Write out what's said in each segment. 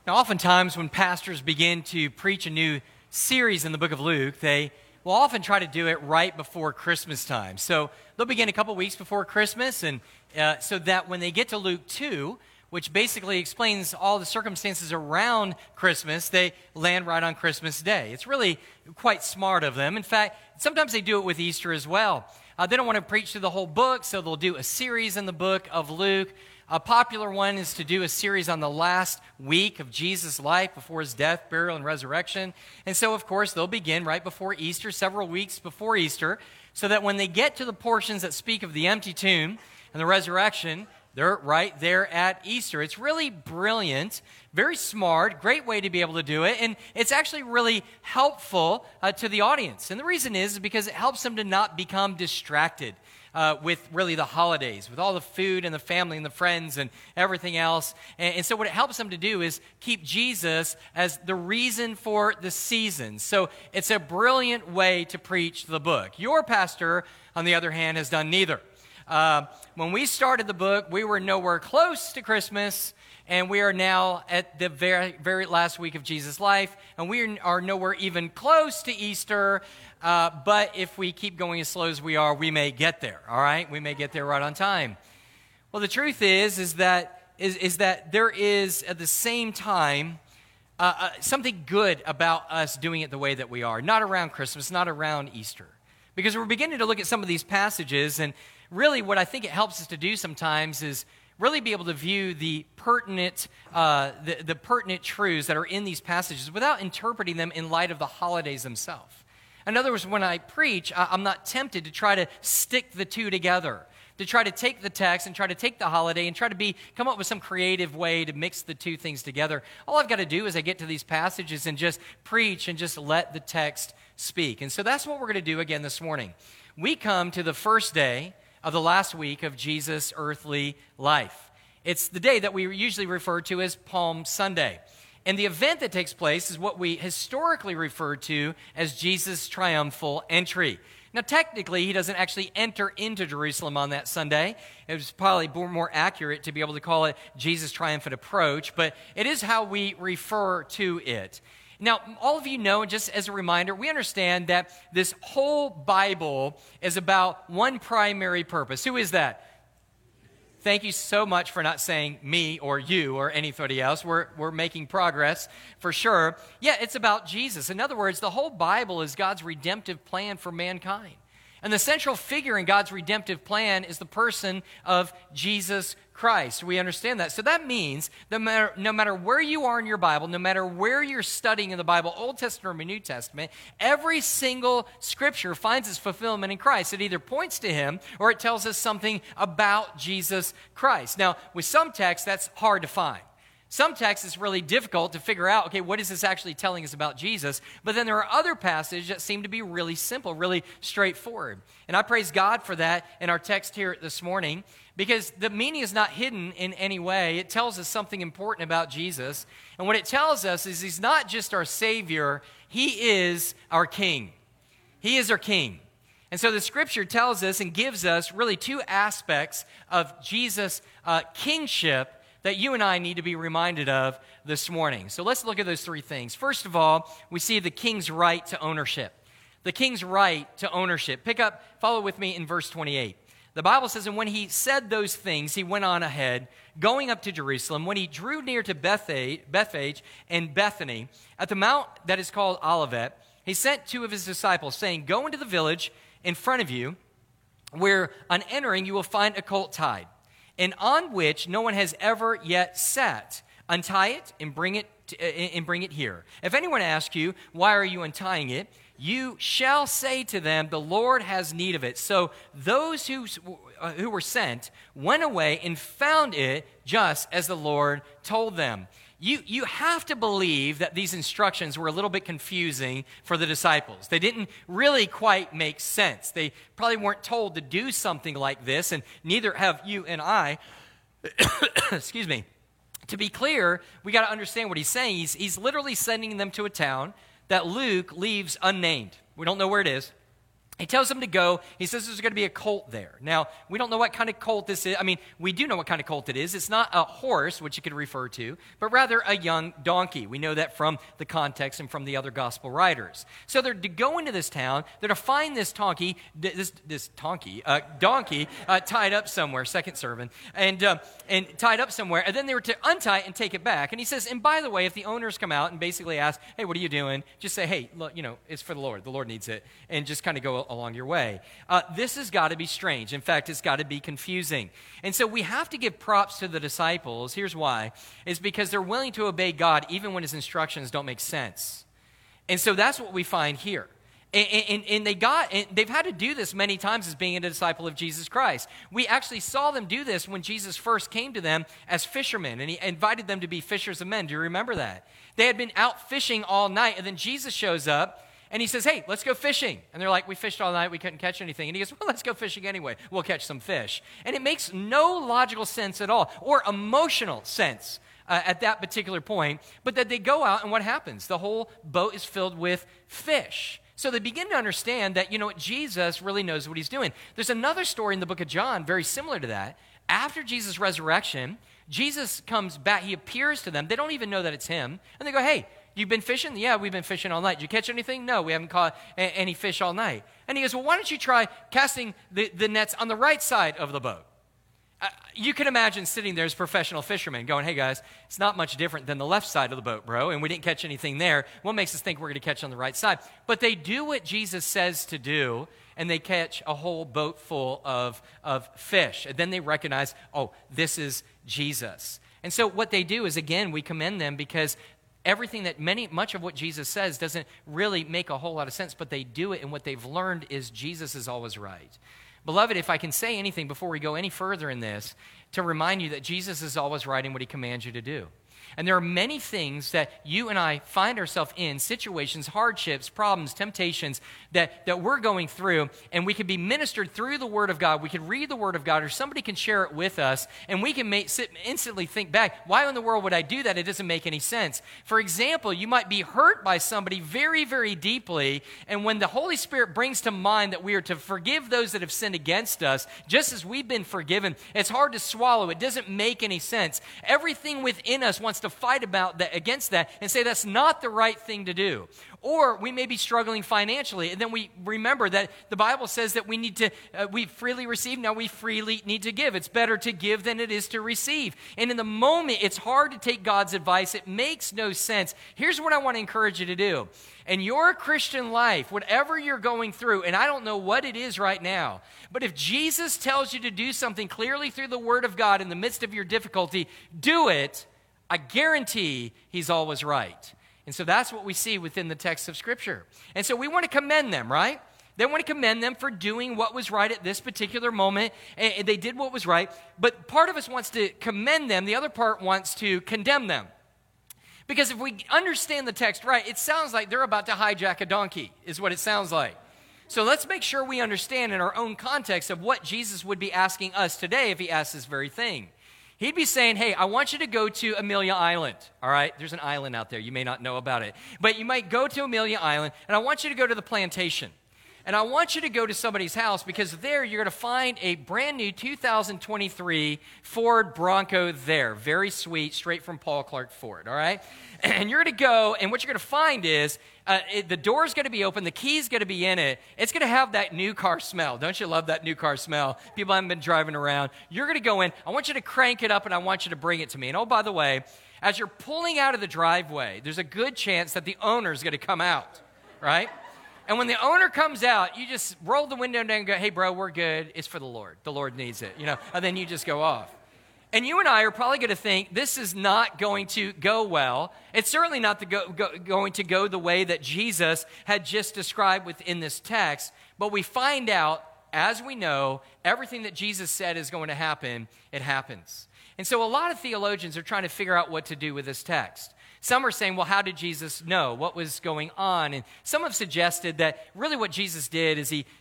Now, oftentimes when pastors begin to preach a new series in the book of Luke, they will often try to do it right before Christmas time. So they'll begin a couple weeks before Christmas, and so that when they get to Luke 2, which basically explains all the circumstances around Christmas, they land right on Christmas Day. It's really quite smart of them. In fact, sometimes they do it with Easter as well. They don't want to preach through the whole book, so they'll do a series in the book of Luke. A popular one is to do a series on the last week of Jesus' life before his death, burial, and resurrection. And so, of course, they'll begin right before Easter, several weeks before Easter, so that when they get to the portions that speak of the empty tomb and the resurrection, they're right there at Easter. It's really brilliant, very smart, great way to be able to do it, and it's actually really helpful to the audience. And the reason is because it helps them to not become distracted with really the holidays, with all the food and the family and the friends and everything else. And so what it helps them to do is keep Jesus as the reason for the season. So it's a brilliant way to preach the book. Your pastor, on the other hand, has done neither. When we started the book, we were nowhere close to Christmas, and we are now at the very, very last week of Jesus' life, and we are nowhere even close to Easter, but if we keep going as slow as we are, we may get there, all right? We may get there right on time. Well, the truth is that there is, at the same time, something good about us doing it the way that we are, not around Christmas, not around Easter, because we're beginning to look at some of these passages, and really what I think it helps us to do sometimes is really be able to view the pertinent truths that are in these passages without interpreting them in light of the holidays themselves. In other words, when I preach, I'm not tempted to try to stick the two together, to try to take the text and try to take the holiday and try to come up with some creative way to mix the two things together. All I've got to do is I get to these passages and just preach and just let the text speak. And so that's what we're going to do again this morning. We come to the first day of the last week of Jesus' earthly life. It's the day that we usually refer to as Palm Sunday. And the event that takes place is what we historically refer to as Jesus' triumphal entry. Now, technically, he doesn't actually enter into Jerusalem on that Sunday. It was probably more accurate to be able to call it Jesus' triumphant approach, but it is how we refer to it. Now, all of you know, just as a reminder, we understand that this whole Bible is about one primary purpose. Who is that? Thank you so much for not saying me or you or anybody else. We're making progress for sure. Yeah, it's about Jesus. In other words, the whole Bible is God's redemptive plan for mankind. And the central figure in God's redemptive plan is the person of Jesus Christ. We understand that. So that means no matter where you are in your Bible, no matter where you're studying in the Bible, Old Testament or New Testament, every single scripture finds its fulfillment in Christ. It either points to him or it tells us something about Jesus Christ. Now, with some texts, that's hard to find. Some texts it's really difficult to figure out, okay, what is this actually telling us about Jesus? But then there are other passages that seem to be really simple, really straightforward. And I praise God for that in our text here this morning, because the meaning is not hidden in any way. It tells us something important about Jesus. And what it tells us is he's not just our Savior, he is our King. He is our King. And so the Scripture tells us and gives us really two aspects of Jesus' kingship that you and I need to be reminded of this morning. So let's look at those three things. First of all, we see the king's right to ownership. The king's right to ownership. Follow with me in verse 28. The Bible says, and when he said those things, he went on ahead, going up to Jerusalem. When he drew near to Bethphage and Bethany, at the mount that is called Olivet, he sent two of his disciples, saying, go into the village in front of you, where on entering you will find a colt tied, and on which no one has ever yet sat. Untie it and bring it here. If anyone asks you, why are you untying it? You shall say to them, the Lord has need of it. So those who were sent went away and found it just as the Lord told them. You have to believe that these instructions were a little bit confusing for the disciples. They didn't really quite make sense. They probably weren't told to do something like this, and neither have you and I. Excuse me. To be clear, we got to understand what he's saying. He's literally sending them to a town that Luke leaves unnamed. We don't know where it is. He tells them to go. He says there's going to be a colt there. Now, we don't know what kind of colt this is. I mean, we do know what kind of colt it is. It's not a horse, which you could refer to, but rather a young donkey. We know that from the context and from the other gospel writers. So they're to go into this town. They're to find this donkey tied up somewhere, second sermon, and tied up somewhere. And then they were to untie it and take it back. And he says, and by the way, if the owners come out and basically ask, hey, what are you doing? Just say, hey, look, it's for the Lord. The Lord needs it. And just kind of go along your way. This has got to be strange. In fact, it's got to be confusing. And so we have to give props to the disciples. Here's why. It's because they're willing to obey God even when his instructions don't make sense. And so that's what we find here. And they've had to do this many times as being a disciple of Jesus Christ. We actually saw them do this when Jesus first came to them as fishermen, and he invited them to be fishers of men. Do you remember that? They had been out fishing all night, and then Jesus shows up, and he says, hey, let's go fishing. And they're like, we fished all night, we couldn't catch anything. And he goes, well, let's go fishing anyway. We'll catch some fish. And it makes no logical sense at all, or emotional sense at that particular point. But that they go out, and what happens? The whole boat is filled with fish. So they begin to understand that, Jesus really knows what he's doing. There's another story in the book of John, very similar to that. After Jesus' resurrection, Jesus comes back, he appears to them. They don't even know that it's him. And they go, hey, you've been fishing? Yeah, we've been fishing all night. Did you catch anything? No, we haven't caught any fish all night. And he goes, well, why don't you try casting the nets on the right side of the boat? You can imagine sitting there as professional fishermen going, hey guys, it's not much different than the left side of the boat, bro, and we didn't catch anything there. What makes us think we're going to catch on the right side? But they do what Jesus says to do, and they catch a whole boat full of fish. And then they recognize, oh, this is Jesus. And so what they do is, again, we commend them because everything much of what Jesus says doesn't really make a whole lot of sense, but they do it, and what they've learned is Jesus is always right. Beloved, if I can say anything before we go any further in this, to remind you that Jesus is always right in what he commands you to do. And there are many things that you and I find ourselves in, situations, hardships, problems, temptations that we're going through, and we can be ministered through the Word of God. We can read the Word of God, or somebody can share it with us, and we can instantly think back, why in the world would I do that? It doesn't make any sense. For example, you might be hurt by somebody very, very deeply, and when the Holy Spirit brings to mind that we are to forgive those that have sinned against us, just as we've been forgiven, it's hard to swallow. It doesn't make any sense. Everything within us wants to fight against that and say that's not the right thing to do. Or we may be struggling financially, and then we remember that the Bible says that we freely receive, now we freely need to give. It's better to give than it is to receive. And in the moment, it's hard to take God's advice. It makes no sense. Here's what I want to encourage you to do. In your Christian life, whatever you're going through, and I don't know what it is right now, but if Jesus tells you to do something clearly through the Word of God in the midst of your difficulty, do it. I guarantee he's always right. And so that's what we see within the text of Scripture. And so we want to commend them, right? They want to commend them for doing what was right at this particular moment. And they did what was right. But part of us wants to commend them. The other part wants to condemn them. Because if we understand the text right, it sounds like they're about to hijack a donkey, is what it sounds like. So let's make sure we understand in our own context of what Jesus would be asking us today if he asked this very thing. He'd be saying, hey, I want you to go to Amelia Island, all right? There's an island out there. You may not know about it. But you might go to Amelia Island, and I want you to go to the plantation. And I want you to go to somebody's house because there you're going to find a brand new 2023 Ford Bronco there. Very sweet, straight from Paul Clark Ford, all right? And you're going to go, and what you're going to find is the door's going to be open, the key's going to be in it. It's going to have that new car smell. Don't you love that new car smell? People haven't been driving around. You're going to go in. I want you to crank it up, and I want you to bring it to me. And oh, by the way, as you're pulling out of the driveway, there's a good chance that the owner's going to come out, right? And when the owner comes out, you just roll the window down and go, hey, bro, we're good. It's for the Lord. The Lord needs it, and then you just go off. And you and I are probably going to think this is not going to go well. It's certainly not going to go the way that Jesus had just described within this text. But we find out, as we know, everything that Jesus said is going to happen, it happens. And so a lot of theologians are trying to figure out what to do with this text. Some are saying, well, how did Jesus know what was going on? And some have suggested that really what Jesus did is he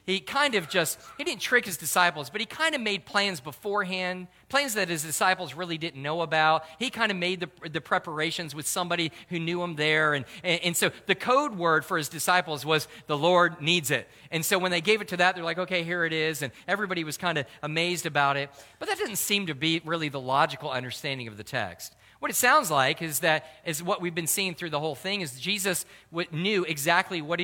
didn't trick his disciples, but he kind of made plans beforehand, plans that his disciples really didn't know about. He kind of made the preparations with somebody who knew him there. And so the code word for his disciples was, the Lord needs it. And so when they gave it to that, they're like, okay, here it is. And everybody was kind of amazed about it. But that didn't seem to be really the logical understanding of the text. What it sounds like is what we've been seeing through the whole thing is Jesus knew exactly what he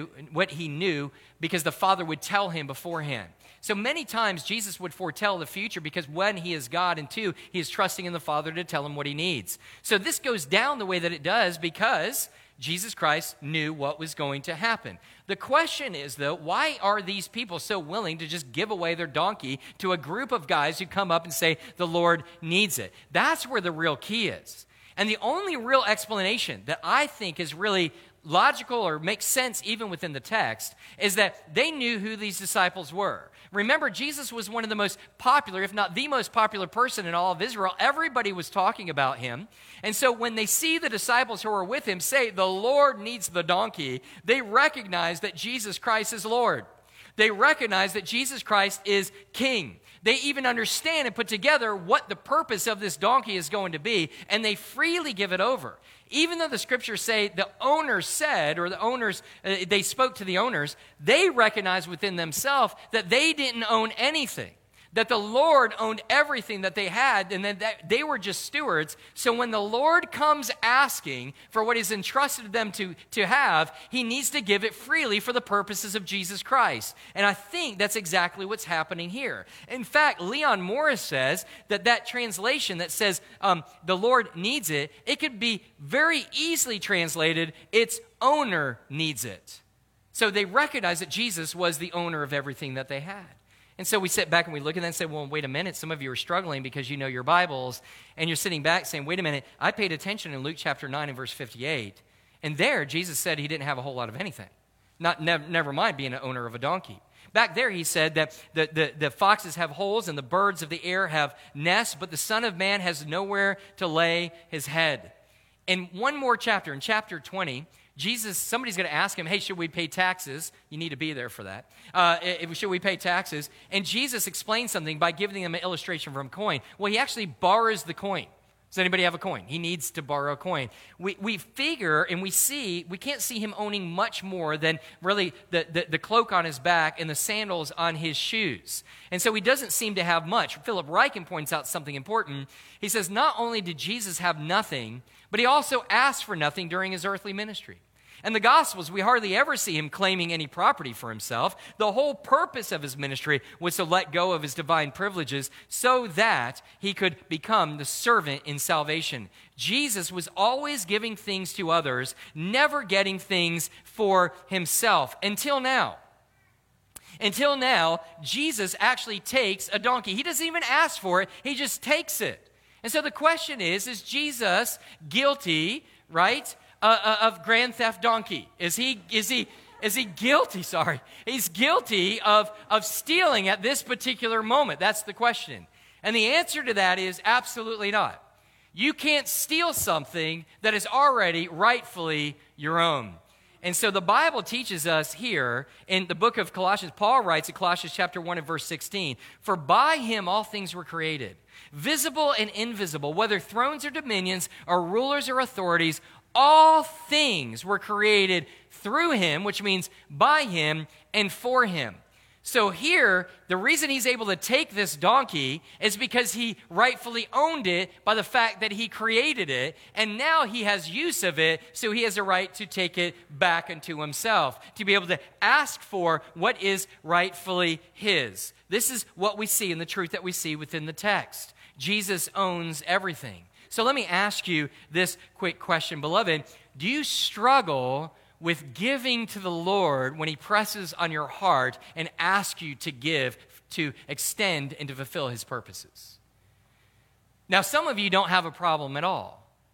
knew because the Father would tell him beforehand. So many times Jesus would foretell the future because one, he is God, and two, he is trusting in the Father to tell him what he needs. So this goes down the way that it does because Jesus Christ knew what was going to happen. The question is, though, why are these people so willing to just give away their donkey to a group of guys who come up and say, the Lord needs it? That's where the real key is. And the only real explanation that I think is really logical or makes sense even within the text is that they knew who these disciples were. Remember, Jesus was one of the most popular, if not the most popular person in all of Israel. Everybody was talking about him. And so when they see the disciples who are with him say, the Lord needs the donkey, they recognize that Jesus Christ is Lord. They recognize that Jesus Christ is King. They even understand and put together what the purpose of this donkey is going to be, and they freely give it over. Even though the scriptures say the owners said, or the owners, they spoke to the owners, they recognized within themselves that they didn't own anything, that the Lord owned everything that they had, and that they were just stewards. So when the Lord comes asking for what he's entrusted them to have, he needs to give it freely for the purposes of Jesus Christ. And I think that's exactly what's happening here. In fact, Leon Morris says that translation that says the Lord needs it, it could be very easily translated, its owner needs it. So they recognize that Jesus was the owner of everything that they had. And so we sit back and we look at that and say, well, wait a minute. Some of you are struggling because you know your Bibles. And you're sitting back saying, wait a minute. I paid attention in Luke chapter 9 and verse 58. And there, Jesus said he didn't have a whole lot of anything. Never mind being an owner of a donkey. Back there, he said that the foxes have holes and the birds of the air have nests, but the Son of Man has nowhere to lay his head. In one more chapter, in chapter 20, somebody's going to ask him, hey, should we pay taxes? You need to be there for that. Should we pay taxes? And Jesus explains something by giving them an illustration from a coin. Well, he actually borrows the coin. Does anybody have a coin? He needs to borrow a coin. We figure and we can't see him owning much more than really the cloak on his back and the sandals on his shoes. And so he doesn't seem to have much. Philip Ryken points out something important. He says not only did Jesus have nothing, but he also asked for nothing during his earthly ministry. In the Gospels, we hardly ever see him claiming any property for himself. The whole purpose of his ministry was to let go of his divine privileges so that he could become the servant in salvation. Jesus was always giving things to others, never getting things for himself, until now. Until now, Jesus actually takes a donkey. He doesn't even ask for it. He just takes it. And so the question is Jesus guilty, right? Of grand theft donkey? Is he guilty? Sorry. He's guilty of stealing at this particular moment. That's the question. And the answer to that is absolutely not. You can't steal something that is already rightfully your own. And so the Bible teaches us here in the book of Colossians, Paul writes in Colossians chapter 1 and verse 16, for by him all things were created, visible and invisible, whether thrones or dominions or rulers or authorities, all things were created through him, which means by him and for him. So here, the reason he's able to take this donkey is because he rightfully owned it by the fact that he created it, and now he has use of it, so he has a right to take it back unto himself, to be able to ask for what is rightfully his. This is what we see in the truth that we see within the text. Jesus owns everything. So let me ask you this quick question, beloved. Do you struggle with giving to the Lord when he presses on your heart and asks you to give, to extend, and to fulfill his purposes? Now, some of you don't have a problem at all.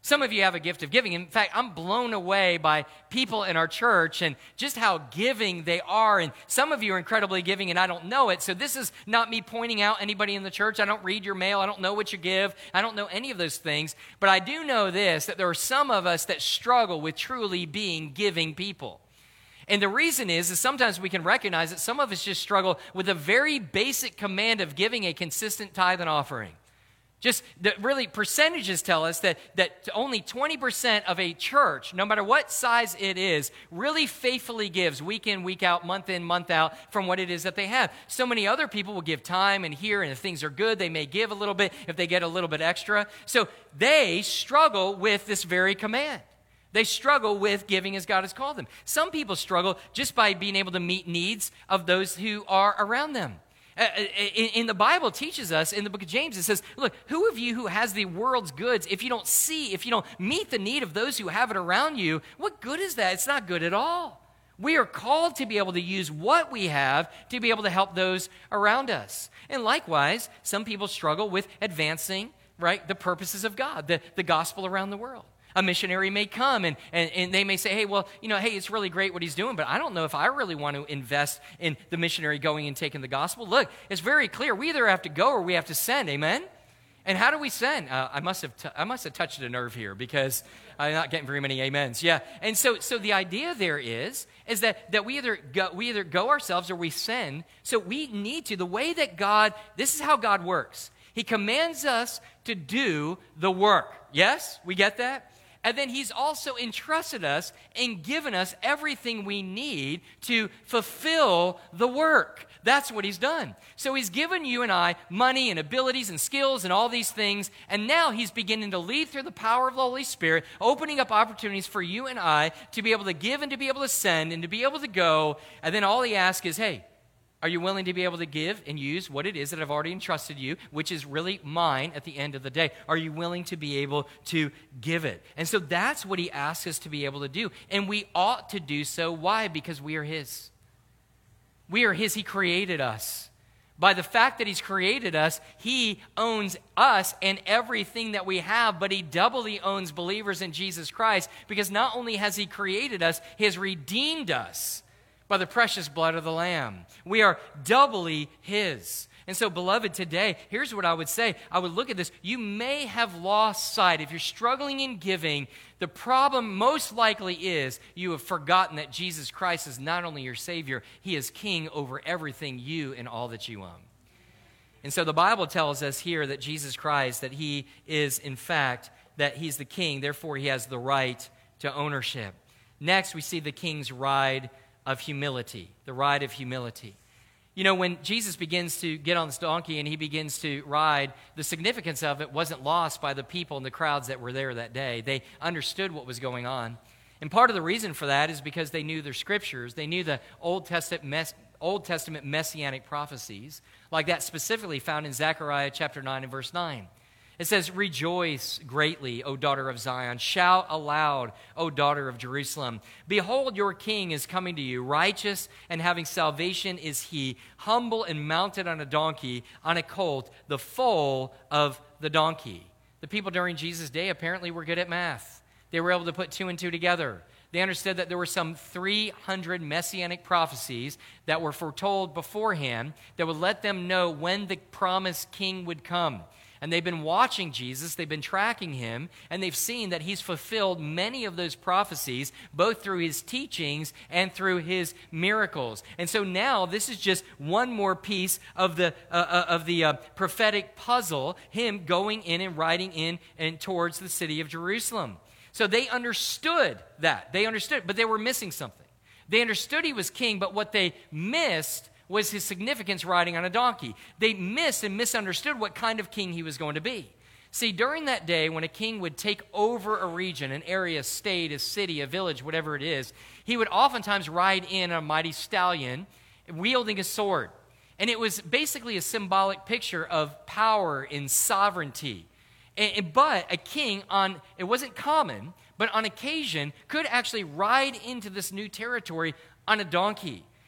Some of you have a gift of giving. In fact, I'm blown away by people in our church and just how giving they are. And some of you are incredibly giving and I don't know it. So this is not me pointing out anybody in the church. I don't read your mail. I don't know what you give. I don't know any of those things. But I do know this, that there are some of us that struggle with truly being giving people. And the reason is sometimes we can recognize that some of us just struggle with a very basic command of giving a consistent tithe and offering. Just really, percentages tell us that only 20% of a church, no matter what size it is, really faithfully gives week in, month out from what it is that they have. So many other people will give time and here, and if things are good, they may give a little bit if they get a little bit extra. So they struggle with this very command. They struggle with giving as God has called them. Some people struggle just by being able to meet needs of those who are around them. In the Bible teaches us, in the book of James, it says, look, who of you who has the world's goods, if you don't meet the need of those who have it around you, what good is that? It's not good at all. We are called to be able to use what we have to be able to help those around us. And likewise, some people struggle with advancing, right, the purposes of God, the gospel around the world. A missionary may come and they may say, hey, well, hey, it's really great what he's doing, but I don't know if I really want to invest in the missionary going and taking the gospel. Look, it's very clear. We either have to go or we have to send, amen? And how do we send? I must have touched a nerve here because I'm not getting very many amens. Yeah, and so the idea there is that we either go ourselves or we send. So we need to, the way that God, this is how God works. He commands us to do the work. Yes, we get that? And then he's also entrusted us and given us everything we need to fulfill the work. That's what he's done. So he's given you and I money and abilities and skills and all these things. And now he's beginning to lead through the power of the Holy Spirit, opening up opportunities for you and I to be able to give and to be able to send and to be able to go. And then all he asks is, hey, are you willing to be able to give and use what it is that I've already entrusted you, which is really mine at the end of the day? Are you willing to be able to give it? And so that's what he asks us to be able to do. And we ought to do so. Why? Because we are his. We are his. He created us. By the fact that he's created us, he owns us and everything that we have, but he doubly owns believers in Jesus Christ because not only has he created us, he has redeemed us by the precious blood of the Lamb. We are doubly his. And so, beloved, today, here's what I would say. I would look at this. You may have lost sight. If you're struggling in giving, the problem most likely is you have forgotten that Jesus Christ is not only your Savior, he is King over everything you and all that you own. And so the Bible tells us here that Jesus Christ, that he is, in fact, that he's the King. Therefore, he has the right to ownership. Next, we see the King's ride of humility, the ride of humility. When Jesus begins to get on this donkey and he begins to ride, the significance of it wasn't lost by the people and the crowds that were there that day. They understood what was going on. And part of the reason for that is because they knew their scriptures. They knew the Old Testament messianic prophecies, like that specifically found in Zechariah chapter 9 and verse 9. It says, rejoice greatly, O daughter of Zion. Shout aloud, O daughter of Jerusalem. Behold, your king is coming to you. Righteous and having salvation is he, humble and mounted on a donkey, on a colt, the foal of the donkey. The people during Jesus' day apparently were good at math. They were able to put two and two together. They understood that there were some 300 messianic prophecies that were foretold beforehand that would let them know when the promised king would come. And they've been watching Jesus, they've been tracking him, and they've seen that he's fulfilled many of those prophecies, both through his teachings and through his miracles. And so now this is just one more piece of the prophetic puzzle, him going in and riding in and towards the city of Jerusalem. So they understood that. They understood, but they were missing something. They understood he was king, but what they missed was his significance riding on a donkey. They missed and misunderstood what kind of king he was going to be. See, during that day, when a king would take over a region, an area, a state, a city, a village, whatever it is, he would oftentimes ride in a mighty stallion, wielding a sword. And it was basically a symbolic picture of power and sovereignty. But a king, it wasn't common, but on occasion, could actually ride into this new territory on a donkey.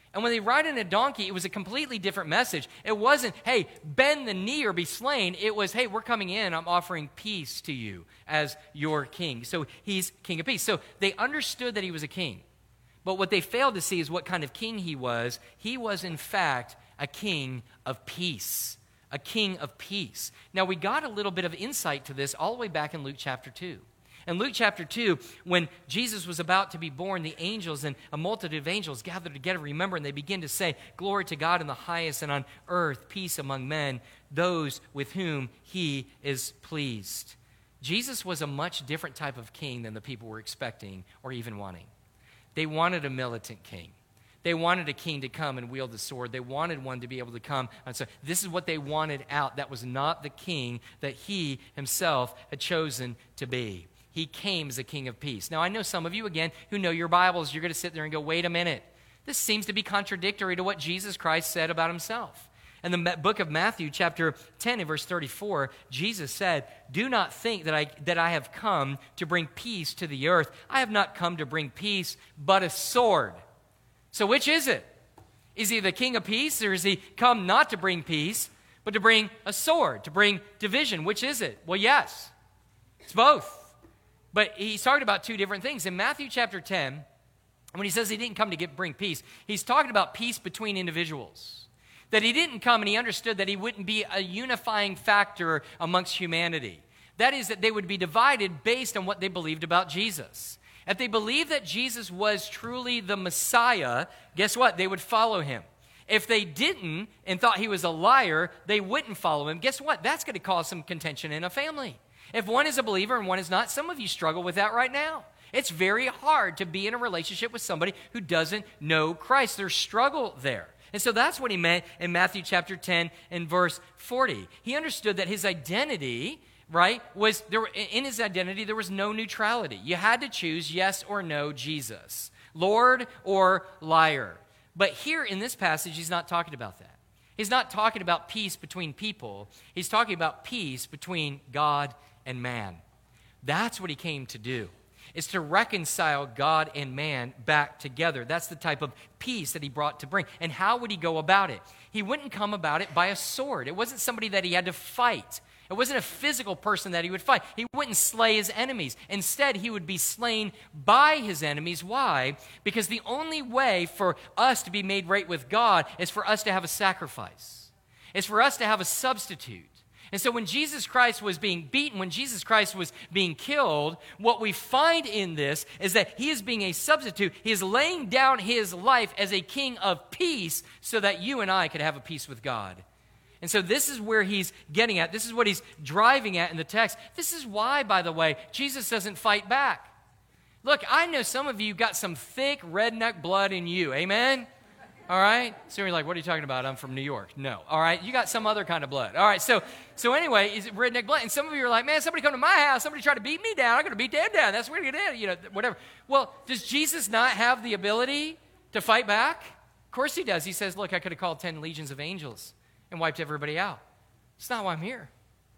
And when they ride in a donkey, it was a completely different message. It wasn't, hey, bend the knee or be slain. It was, hey, we're coming in. I'm offering peace to you as your king. So he's king of peace. So they understood that he was a king. But what they failed to see is what kind of king he was. He was, in fact, a king of peace. A king of peace. Now, we got a little bit of insight to this all the way back in Luke chapter 2. In Luke chapter 2, when Jesus was about to be born, the angels and a multitude of angels gathered together, remember, and they begin to say, glory to God in the highest, and on earth peace among men, those with whom he is pleased. Jesus was a much different type of king than the people were expecting or even wanting. They wanted a militant king. They wanted a king to come and wield the sword. They wanted one to be able to come. And so this is what they wanted out. That was not the king that he himself had chosen to be. He came as a king of peace. Now, I know some of you, again, who know your Bibles, you're going to sit there and go, wait a minute. This seems to be contradictory to what Jesus Christ said about himself. In the book of Matthew, chapter 10 and verse 34, Jesus said, do not think that I have come to bring peace to the earth. I have not come to bring peace, but a sword. So which is it? Is he the king of peace, or is he come not to bring peace, but to bring a sword, to bring division? Which is it? Well, yes, it's both. But he's talking about two different things. In Matthew chapter 10, when he says he didn't come to bring peace, he's talking about peace between individuals. That he didn't come, and he understood that he wouldn't be a unifying factor amongst humanity. That is, that they would be divided based on what they believed about Jesus. If they believed that Jesus was truly the Messiah, guess what? They would follow him. If they didn't and thought he was a liar, they wouldn't follow him. Guess what? That's going to cause some contention in a family. If one is a believer and one is not, some of you struggle with that right now. It's very hard to be in a relationship with somebody who doesn't know Christ. There's struggle there. And so that's what he meant in Matthew chapter 10 and verse 40. He understood that his identity, right, was there. In his identity, there was no neutrality. You had to choose yes or no Jesus, Lord or liar. But here in this passage, he's not talking about that. He's not talking about peace between people. He's talking about peace between God and man. That's what he came to do, is to reconcile God and man back together. That's the type of peace that he brought to bring. And how would he go about it? He wouldn't come about it by a sword. It wasn't somebody that he had to fight. It wasn't a physical person that he would fight. He wouldn't slay his enemies. Instead, he would be slain by his enemies. Why? Because the only way for us to be made right with God is for us to have a sacrifice. It's for us to have a substitute. And so when Jesus Christ was being beaten, when Jesus Christ was being killed, what we find in this is that he is being a substitute. He is laying down his life as a king of peace so that you and I could have a peace with God. And so this is where he's getting at. This is what he's driving at in the text. This is why, by the way, Jesus doesn't fight back. Look, I know some of you got some thick redneck blood in you. Amen? All right? So you're like, what are you talking about? I'm from New York. No. All right? You got some other kind of blood. All right? So anyway, is it redneck blood? And some of you are like, man, somebody come to my house. Somebody tried to beat me down. I'm going to beat them down. That's what we're going to do. Whatever. Well, does Jesus not have the ability to fight back? Of course he does. He says, look, I could have called 10 legions of angels and wiped everybody out. It's not why I'm here.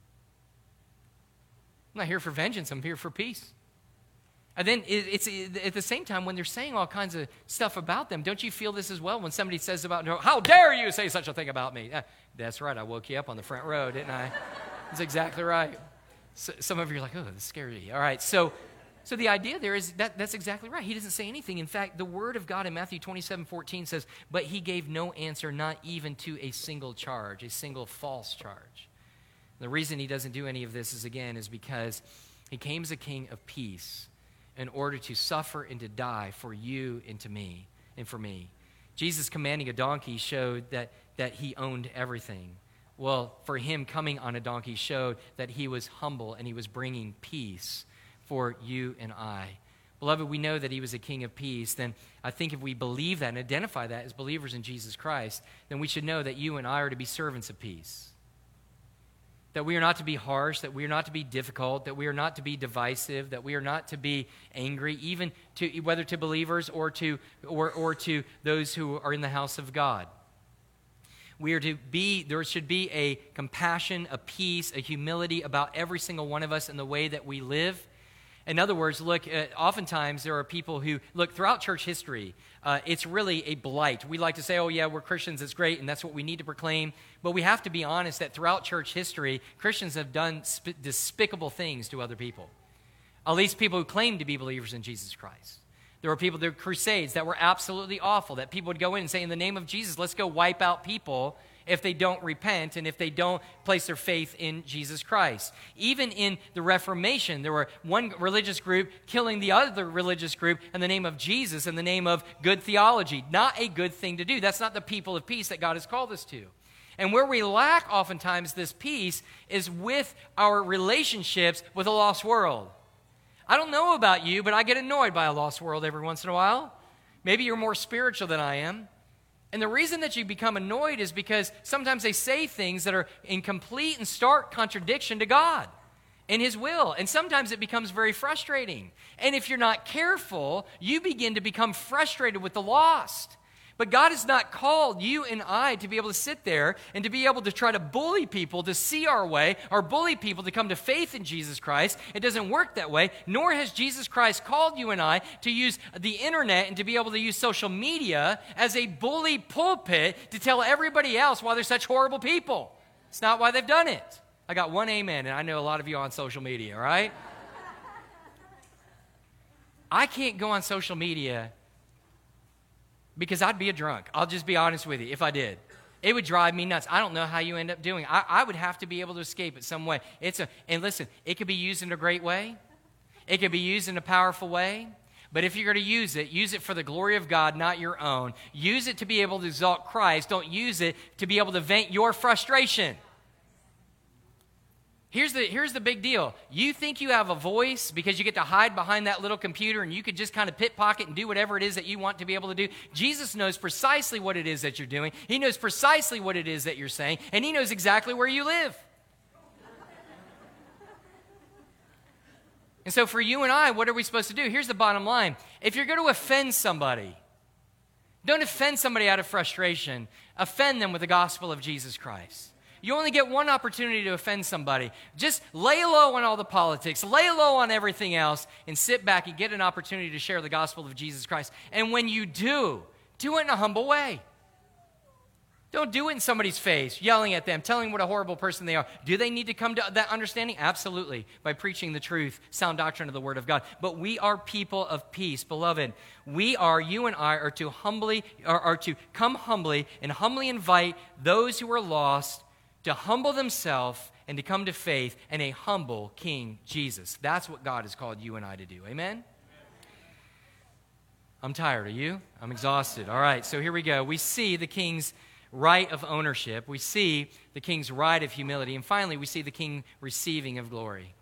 I'm not here for vengeance. I'm here for peace. And then it's at the same time, when they're saying all kinds of stuff about them, don't you feel this as well? When somebody says about, how dare you say such a thing about me? That's right, I woke you up on the front row, didn't I? That's exactly right. So, some of you are like, oh, that's scary. All right, so the idea there is that's exactly right. He doesn't say anything. In fact, the word of God in Matthew 27:14 says, but he gave no answer, not even to a single charge, a single false charge. And the reason he doesn't do any of this is because he came as a king of peace, in order to suffer and to die for you and to me and for me. Jesus commanding a donkey showed that he owned everything. Well, for him coming on a donkey showed that he was humble and he was bringing peace for you and I. Beloved, we know that he was a king of peace. Then I think if we believe that and identify that as believers in Jesus Christ, then we should know that you and I are to be servants of peace. That we are not to be harsh, that we are not to be difficult, that we are not to be divisive, that we are not to be angry, even to whether to believers or to those who are in the house of God. We are to be, there should be a compassion, a peace, a humility about every single one of us in the way that we live. In other words, look, oftentimes there are people who, look, throughout church history, it's really a blight. We like to say, oh, yeah, we're Christians, it's great, and that's what we need to proclaim. But we have to be honest that throughout church history, Christians have done despicable things to other people, at least people who claim to be believers in Jesus Christ. There were crusades that were absolutely awful, that people would go in and say, in the name of Jesus, let's go wipe out people if they don't repent and if they don't place their faith in Jesus Christ. Even in the Reformation, there were one religious group killing the other religious group in the name of Jesus, in the name of good theology. Not a good thing to do. That's not the people of peace that God has called us to. And where we lack oftentimes this peace is with our relationships with a lost world. I don't know about you, but I get annoyed by a lost world every once in a while. Maybe you're more spiritual than I am. And the reason that you become annoyed is because sometimes they say things that are in complete and stark contradiction to God and His will. And sometimes it becomes very frustrating. And if you're not careful, you begin to become frustrated with the lost. But God has not called you and I to be able to sit there and to be able to try to bully people to see our way or bully people to come to faith in Jesus Christ. It doesn't work that way, nor has Jesus Christ called you and I to use the internet and to be able to use social media as a bully pulpit to tell everybody else why they're such horrible people. It's not why they've done it. I got one amen, and I know a lot of you on social media, all right? I can't go on social media because I'd be a drunk. I'll just be honest with you if I did. It would drive me nuts. I don't know how you end up doing it. I would have to be able to escape it some way. And listen, it could be used in a great way. It could be used in a powerful way. But if you're going to use it for the glory of God, not your own. Use it to be able to exalt Christ. Don't use it to be able to vent your frustration. Here's the big deal. You think you have a voice because you get to hide behind that little computer and you could just kind of pickpocket and do whatever it is that you want to be able to do. Jesus knows precisely what it is that you're doing. He knows precisely what it is that you're saying, and He knows exactly where you live. And so for you and I, what are we supposed to do? Here's the bottom line. If you're going to offend somebody, don't offend somebody out of frustration. Offend them with the gospel of Jesus Christ. You only get one opportunity to offend somebody. Just lay low on all the politics, lay low on everything else, and sit back and get an opportunity to share the gospel of Jesus Christ. And when you do it in a humble way. Don't do it in somebody's face, yelling at them, telling what a horrible person they are. Do they need to come to that understanding? Absolutely, by preaching the truth, sound doctrine of the Word of God. But we are people of peace, beloved. You and I are to come humbly and humbly invite those who are lost to humble themselves and to come to faith in a humble King Jesus. That's what God has called you and I to do. Amen? I'm tired. Are you? I'm exhausted. All right, so here we go. We see the King's right of ownership. We see the King's right of humility. And finally, we see the King receiving of glory.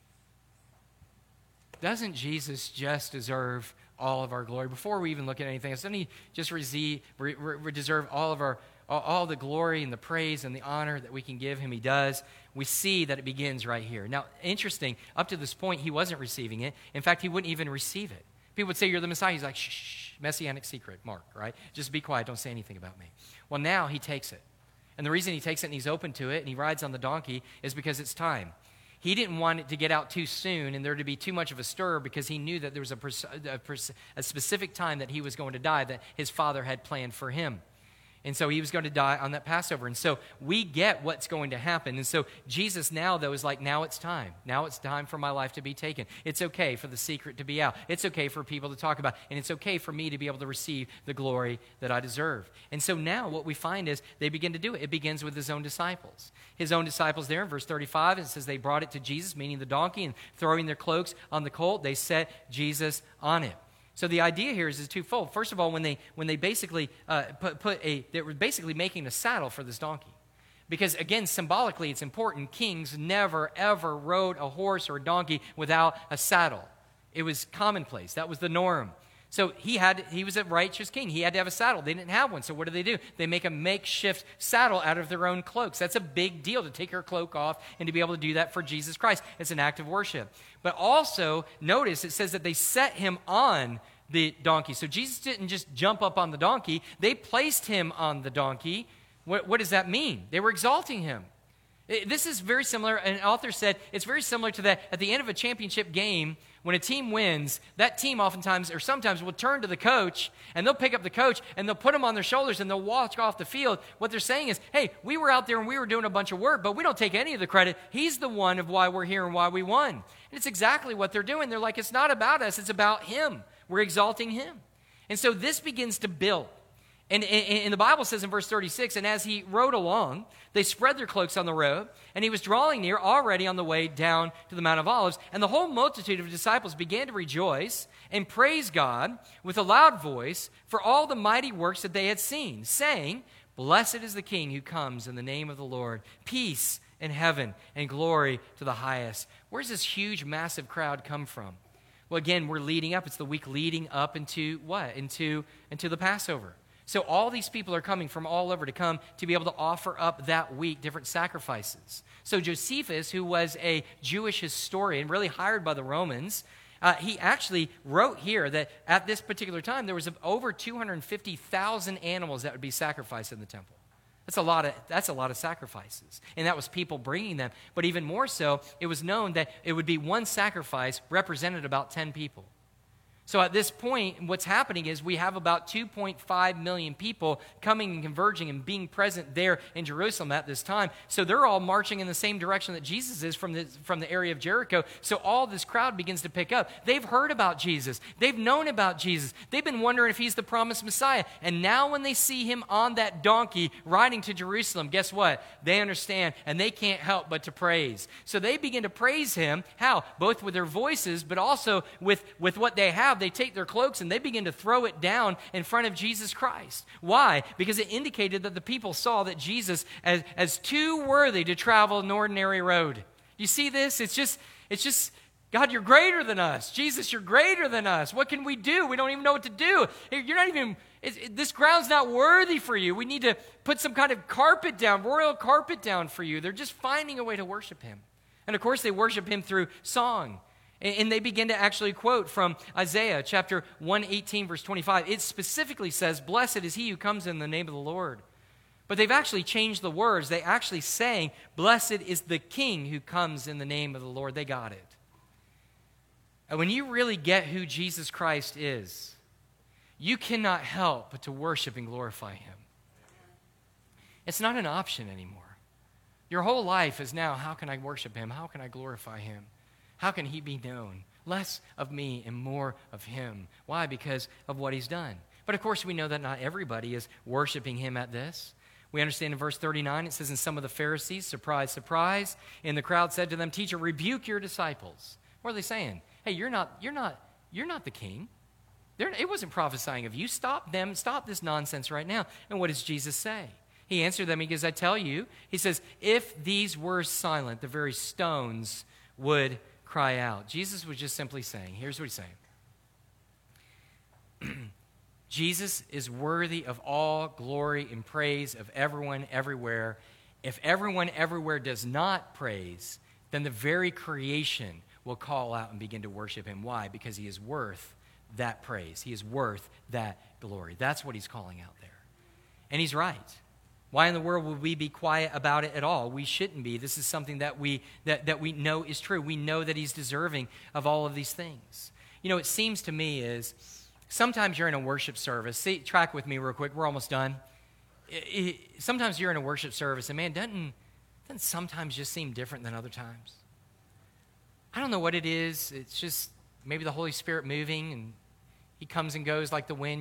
Doesn't Jesus just deserve all of our glory? Before we even look at anything else, doesn't He just deserve all the glory and the praise and the honor that we can give Him? He does. We see that it begins right here. Now, interesting, up to this point, He wasn't receiving it. In fact, He wouldn't even receive it. People would say, you're the Messiah. He's like, shh, messianic secret, Mark, right? Just be quiet, don't say anything about me. Well, now He takes it. And the reason He takes it and He's open to it and He rides on the donkey is because it's time. He didn't want it to get out too soon and there to be too much of a stir because He knew that there was a specific time that He was going to die that His Father had planned for Him. And so He was going to die on that Passover. And so we get what's going to happen. And so Jesus now, though, is like, now it's time. Now it's time for my life to be taken. It's okay for the secret to be out. It's okay for people to talk about. And it's okay for me to be able to receive the glory that I deserve. And so now what we find is they begin to do it. It begins with His own disciples. His own disciples there in verse 35, it says they brought it to Jesus, meaning the donkey, and throwing their cloaks on the colt, they set Jesus on it. So the idea here is twofold. First of all, when they basically they were basically making a saddle for this donkey. Because again, symbolically, it's important. Kings never, ever rode a horse or a donkey without a saddle. It was commonplace. That was the norm. So he was a righteous king. He had to have a saddle. They didn't have one. So what do? They make a makeshift saddle out of their own cloaks. That's a big deal to take your cloak off and to be able to do that for Jesus Christ. It's an act of worship. But also, notice it says that they set Him on the donkey. So Jesus didn't just jump up on the donkey. They placed Him on the donkey. What does that mean? They were exalting Him. This is very similar. An author said it's very similar to that at the end of a championship game when a team wins, that team oftentimes or sometimes will turn to the coach and they'll pick up the coach and they'll put him on their shoulders and they'll walk off the field. What they're saying is, hey, we were out there and we were doing a bunch of work, but we don't take any of the credit. He's the one of why we're here and why we won. And it's exactly what they're doing. They're like, it's not about us, it's about him. We're exalting him. And so this begins to build. And the Bible says in verse 36, and as he rode along, they spread their cloaks on the road, and he was drawing near, already on the way down to the Mount of Olives. And the whole multitude of disciples began to rejoice and praise God with a loud voice for all the mighty works that they had seen, saying, Blessed is the King who comes in the name of the Lord. Peace in heaven and glory to the highest. Where's this huge, massive crowd come from? Well, again, we're leading up. It's the week leading up into what? Into the Passover. So all these people are coming from all over to come to be able to offer up that week different sacrifices. So Josephus, who was a Jewish historian, really hired by the Romans, he actually wrote here that at this particular time there was over 250,000 animals that would be sacrificed in the temple. That's a lot of sacrifices. And that was people bringing them. But even more so, it was known that it would be one sacrifice represented about 10 people. So at this point, what's happening is we have about 2.5 million people coming and converging and being present there in Jerusalem at this time. So they're all marching in the same direction that Jesus is from the area of Jericho. So all this crowd begins to pick up. They've heard about Jesus. They've known about Jesus. They've been wondering if he's the promised Messiah. And now when they see him on that donkey riding to Jerusalem, guess what? They understand and they can't help but to praise. So they begin to praise him. How? Both with their voices, but also with what they have. They take their cloaks and they begin to throw it down in front of Jesus Christ. Why? Because it indicated that the people saw that Jesus as too worthy to travel an ordinary road. You see this? It's just, God, you're greater than us. Jesus, you're greater than us. What can we do? We don't even know what to do. You're not even, this ground's not worthy for you. We need to put some kind of carpet down, royal carpet down for you. They're just finding a way to worship him. And of course, they worship him through song. And they begin to actually quote from Isaiah chapter 118, verse 25. It specifically says, Blessed is he who comes in the name of the Lord. But they've actually changed the words. They actually saying, Blessed is the King who comes in the name of the Lord. They got it. And when you really get who Jesus Christ is, you cannot help but to worship and glorify him. It's not an option anymore. Your whole life is now, how can I worship him? How can I glorify him? How can he be known? Less of me and more of him. Why? Because of what he's done. But of course, we know that not everybody is worshiping him at this. We understand in verse 39, it says, And some of the Pharisees, surprise, surprise, in the crowd said to them, Teacher, rebuke your disciples. What are they saying? Hey, you're not the king. It wasn't prophesying of you. Stop them. Stop this nonsense right now. And what does Jesus say? He answered them, he goes, I tell you, he says, if these were silent, the very stones would cry out. Jesus was just simply saying, here's what he's saying. Jesus is worthy of all glory and praise of everyone everywhere. If everyone everywhere does not praise, then the very creation will call out and begin to worship him. Why? Because he is worth that praise. He is worth that glory. That's what he's calling out there. And he's right. Why in the world would we be quiet about it at all? We shouldn't be. This is something that we know is true. We know that he's deserving of all of these things. You know, it seems to me is sometimes you're in a worship service. See, track with me real quick. We're almost done. Sometimes you're in a worship service, and man, doesn't sometimes just seem different than other times? I don't know what it is. It's just maybe the Holy Spirit moving, and he comes and goes like the wind.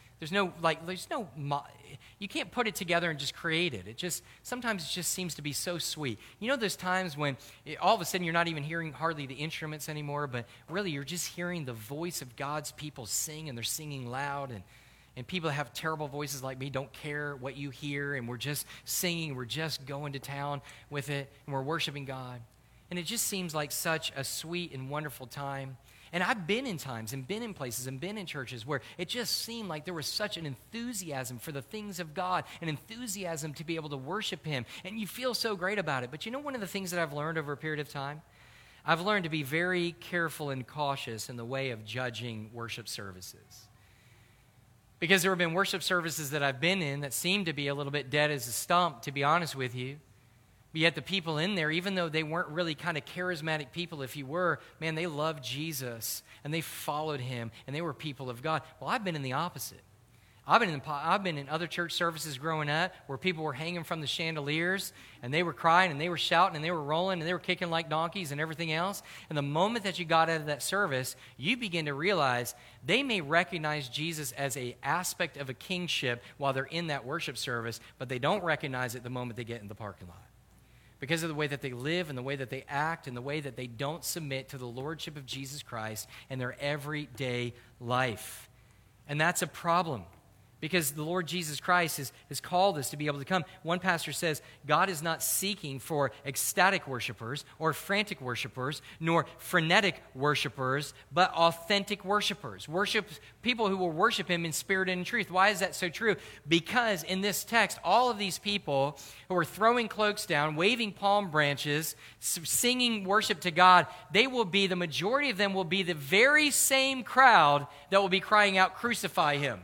You can't put it together and just create it. Sometimes it just seems to be so sweet. You know those times when all of a sudden you're not even hearing hardly the instruments anymore, but really you're just hearing the voice of God's people sing, and they're singing loud, and people that have terrible voices like me don't care what you hear, and we're just singing, we're just going to town with it, and we're worshiping God. And it just seems like such a sweet and wonderful time. And I've been in times and been in places and been in churches where it just seemed like there was such an enthusiasm for the things of God, an enthusiasm to be able to worship him. And you feel so great about it. But you know one of the things that I've learned over a period of time? I've learned to be very careful and cautious in the way of judging worship services. Because there have been worship services that I've been in that seem to be a little bit dead as a stump, to be honest with you. But yet the people in there, even though they weren't really kind of charismatic people, if you were, man, they loved Jesus and they followed him and they were people of God. Well, I've been in the opposite. I've been in other church services growing up where people were hanging from the chandeliers and they were crying and they were shouting and they were rolling and they were kicking like donkeys and everything else. And the moment that you got out of that service, you begin to realize they may recognize Jesus as an aspect of a kingship while they're in that worship service, but they don't recognize it the moment they get in the parking lot. Because of the way that they live and the way that they act and the way that they don't submit to the lordship of Jesus Christ in their everyday life. And that's a problem. Because the Lord Jesus Christ has called us to be able to come. One pastor says, God is not seeking for ecstatic worshipers or frantic worshipers, nor frenetic worshipers, but authentic worshipers. People who will worship him in spirit and in truth. Why is that so true? Because in this text, all of these people who are throwing cloaks down, waving palm branches, singing worship to God, the majority of them will be the very same crowd that will be crying out, "Crucify him."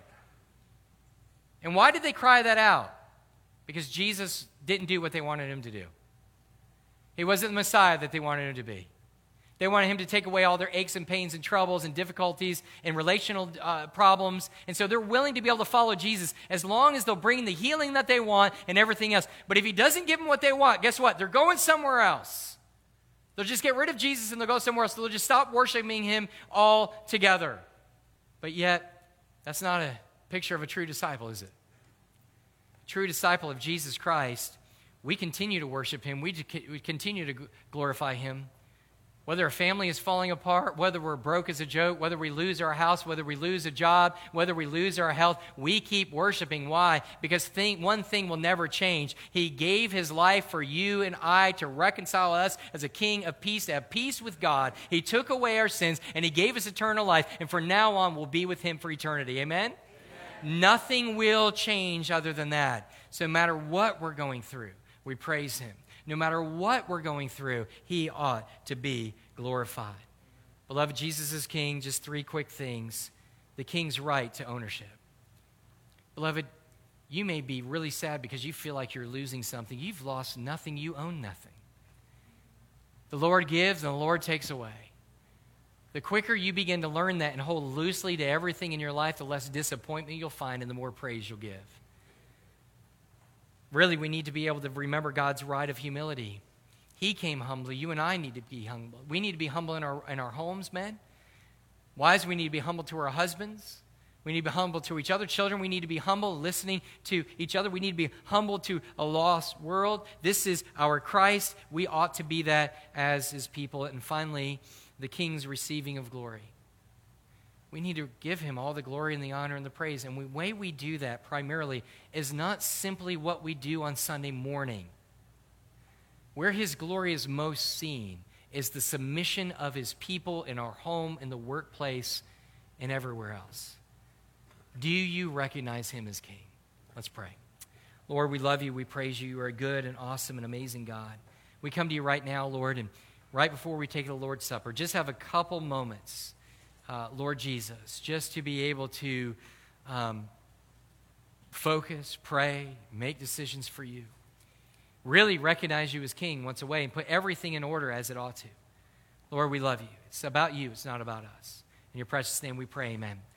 And why did they cry that out? Because Jesus didn't do what they wanted him to do. He wasn't the Messiah that they wanted him to be. They wanted him to take away all their aches and pains and troubles and difficulties and relational problems. And so they're willing to be able to follow Jesus as long as they'll bring the healing that they want and everything else. But if he doesn't give them what they want, guess what? They're going somewhere else. They'll just get rid of Jesus and they'll go somewhere else. They'll just stop worshiping him altogether. But yet, that's not a picture of a true disciple, is it? True disciple of Jesus Christ, we continue to worship him. We continue to glorify him. Whether a family is falling apart, whether we're broke as a joke, whether we lose our house, whether we lose a job, whether we lose our health, we keep worshiping. Why? Because one thing will never change. He gave his life for you and I to reconcile us as a king of peace, to have peace with God. He took away our sins and he gave us eternal life. And from now on, we'll be with him for eternity. Amen? Nothing will change other than that. So no matter what we're going through, we praise him. No matter what we're going through, he ought to be glorified. Beloved, Jesus is king. Just 3 quick things. The king's right to ownership. Beloved, you may be really sad because you feel like you're losing something. You've lost nothing. You own nothing. The Lord gives and the Lord takes away. The quicker you begin to learn that and hold loosely to everything in your life, the less disappointment you'll find and the more praise you'll give. Really, we need to be able to remember God's right of humility. He came humbly. You and I need to be humble. We need to be humble in our homes, men. Wives, we need to be humble to our husbands. We need to be humble to each other. Children, we need to be humble, listening to each other. We need to be humble to a lost world. This is our Christ. We ought to be that as his people. And finally, the king's receiving of glory. We need to give him all the glory and the honor and the praise. And the way we do that primarily is not simply what we do on Sunday morning. Where his glory is most seen is the submission of his people in our home, in the workplace, and everywhere else. Do you recognize him as king? Let's pray. Lord, we love you. We praise you. You are a good and awesome and amazing God. We come to you right now, Lord, and right before we take the Lord's Supper, just have a couple moments, Lord Jesus, just to be able to focus, pray, make decisions for you. Really recognize you as king once away and put everything in order as it ought to. Lord, we love you. It's about you. It's not about us. In your precious name we pray, amen.